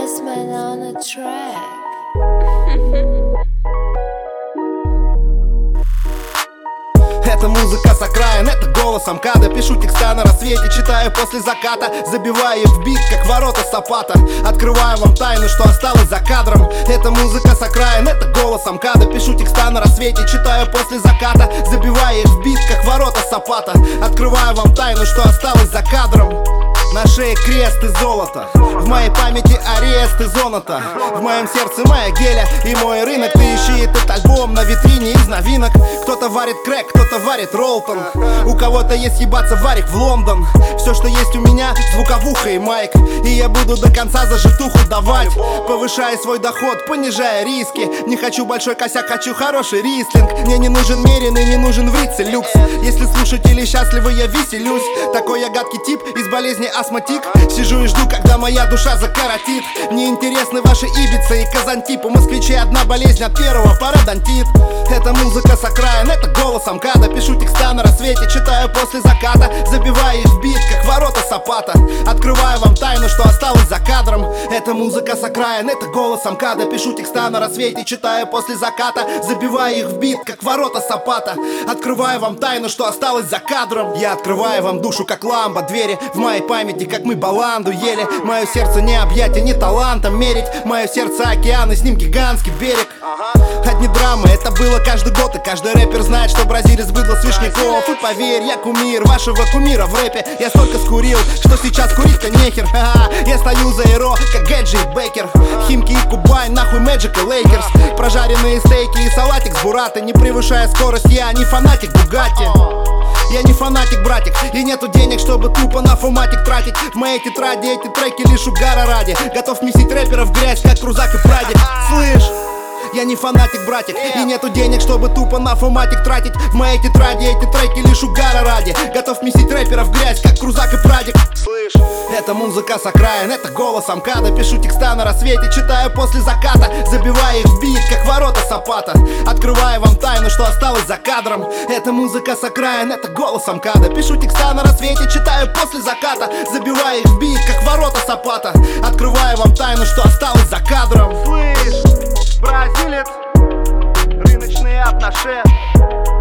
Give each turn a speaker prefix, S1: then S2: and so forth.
S1: Basement on the track.
S2: Это музыка с окраин, это голос МКАДа. Пишу текста на рассвете, читаю после заката. Забиваю их в бит, как ворота Сапата. Открываю вам тайну, что осталось за кадром. Это музыка с окраин, это голос МКАДа. Пишу текста на рассвете, читаю после заката. Забиваю их в бит, как ворота Сапата. Открываю вам тайну, что осталось за кадром. На шее крест из золота, в моей памяти арест из зоната. В моем сердце моя геля и мой рынок. Ты ищи этот альбом на витрине из новинок. Кто-то варит крэк, кто-то варит роллтон. У кого-то есть ебаться варик в Лондон. Все, что есть у меня, звуковуха и майк. И я буду до конца за житуху давать, повышая свой доход, понижая риски. Не хочу большой косяк, хочу хороший рислинг. Мне не нужен меренный, не нужен в рице люкс. Если слушатели счастливы, я веселюсь. Такой я гадкий тип из болезни астматик. Сижу и жду, когда моя душа закоротит. Мне интересны ваши Ибица и Казантип. У москвичей одна болезнь от первого пародонтит. Это музыка с окраин, это голос МКАДа. Пишу текста на рассвете, читаю после заката. Забиваю их в бит, как ворота Сапата. Открываю вам тайну, что осталось за кадром. Это музыка с окраин, это голос МКАДа. Пишу текста на рассвете, читаю после заката. Забиваю их в бит, как ворота Сапата. Открываю вам тайну, что осталось за кадром. Я открываю вам душу, как ламба. Двери в моей памяти, как мы баланду ели. Мое сердце не объятие, не талантом мерить. Мое сердце океан, и с ним гигантский берег. Одни драмы, это было каждый год. И каждый рэпер знает, что бразилец быдло с Вишняков. И поверь, я кумир вашего кумира в рэпе. Я столько скурил, что сейчас курить-то нехер. Я стою за Эро, как Гэджи и Бейкер. Химки и Кубань, нахуй Мэджик и Лейкерс. Прожаренные стейки и салатик с бураты. Не превышая скорость, я не фанатик Бугатти. Я не фанатик, братик, и нету денег, чтобы тупо на фуматик тратить. В моей тетради эти треки лишь угара ради. Готов месить рэперов в грязь, как Крузак и Прадик. Слышь? Я не фанатик, братик, и нету денег, чтобы тупо на фуматик тратить. В моей тетради эти треки лишь угара ради. Готов месить рэперов в грязь, как Крузак и Прадик. Слышь? Это музыка с окраин, это голос МКАДа. Пишу текста на рассвете, читаю после заката. Забиваю их в бит, как ворота Сапата. Открываю вам тайну, что осталось за кадром. Это музыка с окраин, это голос МКАДа. Пишу текста на рассвете, читаю после заката. Забиваю их в бит, как ворота Сапата. Открываю вам тайну, что осталось за кадром. Слышь, бразилец, рыночные отношения.